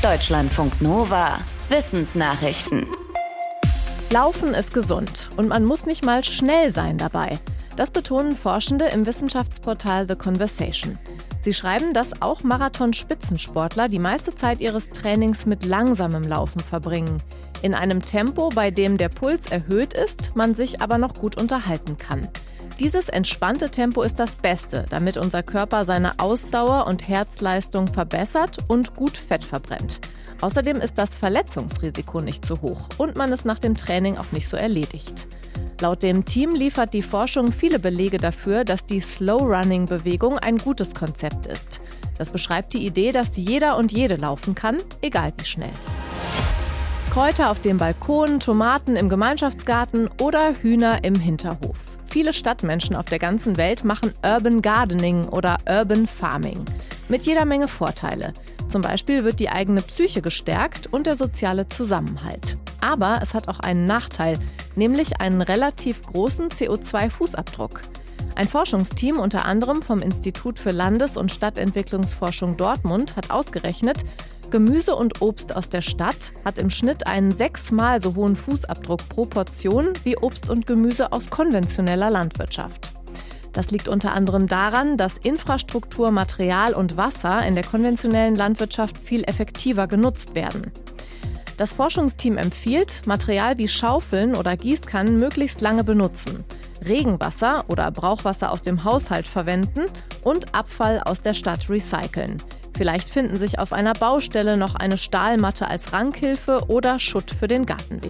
Deutschlandfunk Nova. Wissensnachrichten. Laufen ist gesund und man muss nicht mal schnell sein dabei. Das betonen Forschende im Wissenschaftsportal The Conversation. Sie schreiben, dass auch Marathon-Spitzensportler die meiste Zeit ihres Trainings mit langsamem Laufen verbringen. In einem Tempo, bei dem der Puls erhöht ist, man sich aber noch gut unterhalten kann. Dieses entspannte Tempo ist das Beste, damit unser Körper seine Ausdauer und Herzleistung verbessert und gut Fett verbrennt. Außerdem ist das Verletzungsrisiko nicht zu hoch und man ist nach dem Training auch nicht so erledigt. Laut dem Team liefert die Forschung viele Belege dafür, dass die Slow-Running-Bewegung ein gutes Konzept ist. Das beschreibt die Idee, dass jeder und jede laufen kann, egal wie schnell. Kräuter auf dem Balkon, Tomaten im Gemeinschaftsgarten oder Hühner im Hinterhof. Viele Stadtmenschen auf der ganzen Welt machen Urban Gardening oder Urban Farming. Mit jeder Menge Vorteile. Zum Beispiel wird die eigene Psyche gestärkt und der soziale Zusammenhalt. Aber es hat auch einen Nachteil, nämlich einen relativ großen CO2-Fußabdruck. Ein Forschungsteam, unter anderem vom Institut für Landes- und Stadtentwicklungsforschung Dortmund, hat ausgerechnet, Gemüse und Obst aus der Stadt hat im Schnitt einen 6-mal so hohen Fußabdruck pro Portion wie Obst und Gemüse aus konventioneller Landwirtschaft. Das liegt unter anderem daran, dass Infrastruktur, Material und Wasser in der konventionellen Landwirtschaft viel effektiver genutzt werden. Das Forschungsteam empfiehlt, Material wie Schaufeln oder Gießkannen möglichst lange benutzen, Regenwasser oder Brauchwasser aus dem Haushalt verwenden und Abfall aus der Stadt recyceln. Vielleicht finden sich auf einer Baustelle noch eine Stahlmatte als Rankhilfe oder Schutt für den Gartenweg.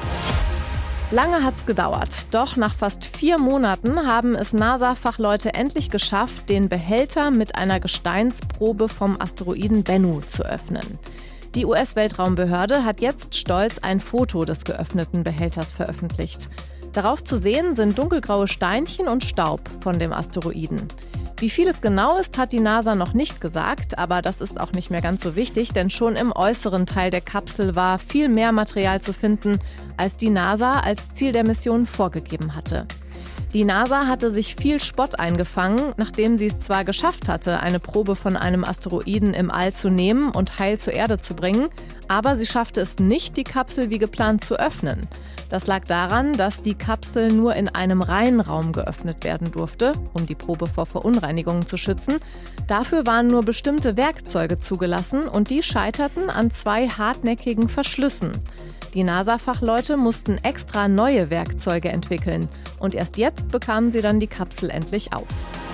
Lange hat's gedauert, doch nach fast 4 Monaten haben es NASA-Fachleute endlich geschafft, den Behälter mit einer Gesteinsprobe vom Asteroiden Bennu zu öffnen. Die US-Weltraumbehörde hat jetzt stolz ein Foto des geöffneten Behälters veröffentlicht. Darauf zu sehen sind dunkelgraue Steinchen und Staub von dem Asteroiden. Wie viel es genau ist, hat die NASA noch nicht gesagt, aber das ist auch nicht mehr ganz so wichtig, denn schon im äußeren Teil der Kapsel war viel mehr Material zu finden, als die NASA als Ziel der Mission vorgegeben hatte. Die NASA hatte sich viel Spott eingefangen, nachdem sie es zwar geschafft hatte, eine Probe von einem Asteroiden im All zu nehmen und heil zur Erde zu bringen, aber sie schaffte es nicht, die Kapsel wie geplant zu öffnen. Das lag daran, dass die Kapsel nur in einem Reihenraum geöffnet werden durfte, um die Probe vor Verunreinigungen zu schützen. Dafür waren nur bestimmte Werkzeuge zugelassen und die scheiterten an 2 hartnäckigen Verschlüssen. Die NASA-Fachleute mussten extra neue Werkzeuge entwickeln und erst jetzt bekamen sie dann die Kapsel endlich auf.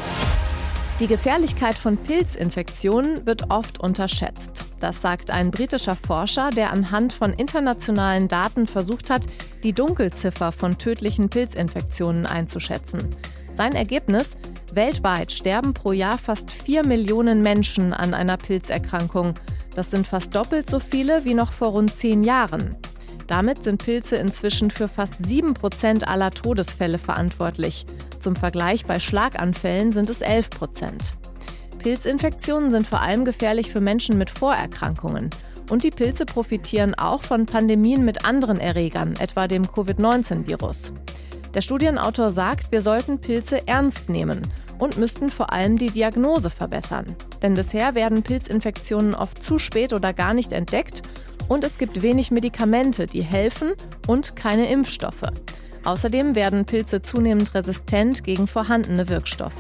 Die Gefährlichkeit von Pilzinfektionen wird oft unterschätzt. Das sagt ein britischer Forscher, der anhand von internationalen Daten versucht hat, die Dunkelziffer von tödlichen Pilzinfektionen einzuschätzen. Sein Ergebnis: weltweit sterben pro Jahr fast 4 Millionen Menschen an einer Pilzerkrankung. Das sind fast doppelt so viele wie noch vor rund 10 Jahren. Damit sind Pilze inzwischen für fast 7% aller Todesfälle verantwortlich. Zum Vergleich, bei Schlaganfällen sind es 11%. Pilzinfektionen sind vor allem gefährlich für Menschen mit Vorerkrankungen. Und die Pilze profitieren auch von Pandemien mit anderen Erregern, etwa dem Covid-19-Virus. Der Studienautor sagt, wir sollten Pilze ernst nehmen und müssten vor allem die Diagnose verbessern. Denn bisher werden Pilzinfektionen oft zu spät oder gar nicht entdeckt und es gibt wenig Medikamente, die helfen und keine Impfstoffe. Außerdem werden Pilze zunehmend resistent gegen vorhandene Wirkstoffe.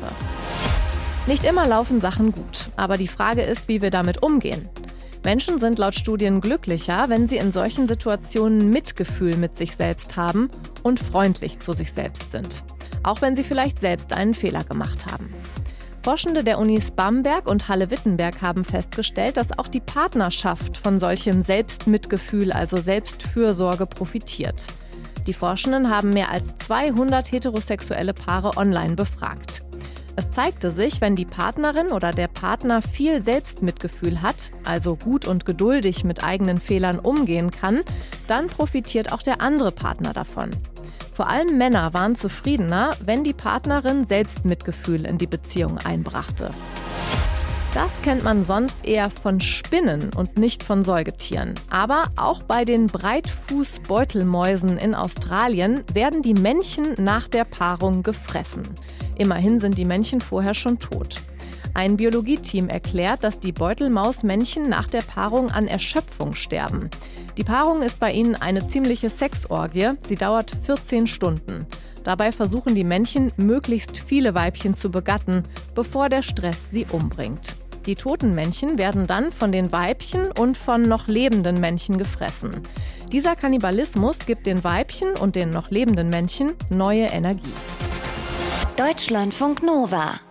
Nicht immer laufen Sachen gut, aber die Frage ist, wie wir damit umgehen. Menschen sind laut Studien glücklicher, wenn sie in solchen Situationen Mitgefühl mit sich selbst haben und freundlich zu sich selbst sind. Auch wenn sie vielleicht selbst einen Fehler gemacht haben. Forschende der Unis Bamberg und Halle-Wittenberg haben festgestellt, dass auch die Partnerschaft von solchem Selbstmitgefühl, also Selbstfürsorge, profitiert. Die Forschenden haben mehr als 200 heterosexuelle Paare online befragt. Es zeigte sich, wenn die Partnerin oder der Partner viel Selbstmitgefühl hat, also gut und geduldig mit eigenen Fehlern umgehen kann, dann profitiert auch der andere Partner davon. Vor allem Männer waren zufriedener, wenn die Partnerin Selbstmitgefühl in die Beziehung einbrachte. Das kennt man sonst eher von Spinnen und nicht von Säugetieren. Aber auch bei den Breitfußbeutelmäusen in Australien werden die Männchen nach der Paarung gefressen. Immerhin sind die Männchen vorher schon tot. Ein Biologieteam erklärt, dass die Beutelmausmännchen nach der Paarung an Erschöpfung sterben. Die Paarung ist bei ihnen eine ziemliche Sexorgie. Sie dauert 14 Stunden. Dabei versuchen die Männchen, möglichst viele Weibchen zu begatten, bevor der Stress sie umbringt. Die toten Männchen werden dann von den Weibchen und von noch lebenden Männchen gefressen. Dieser Kannibalismus gibt den Weibchen und den noch lebenden Männchen neue Energie. Deutschlandfunk Nova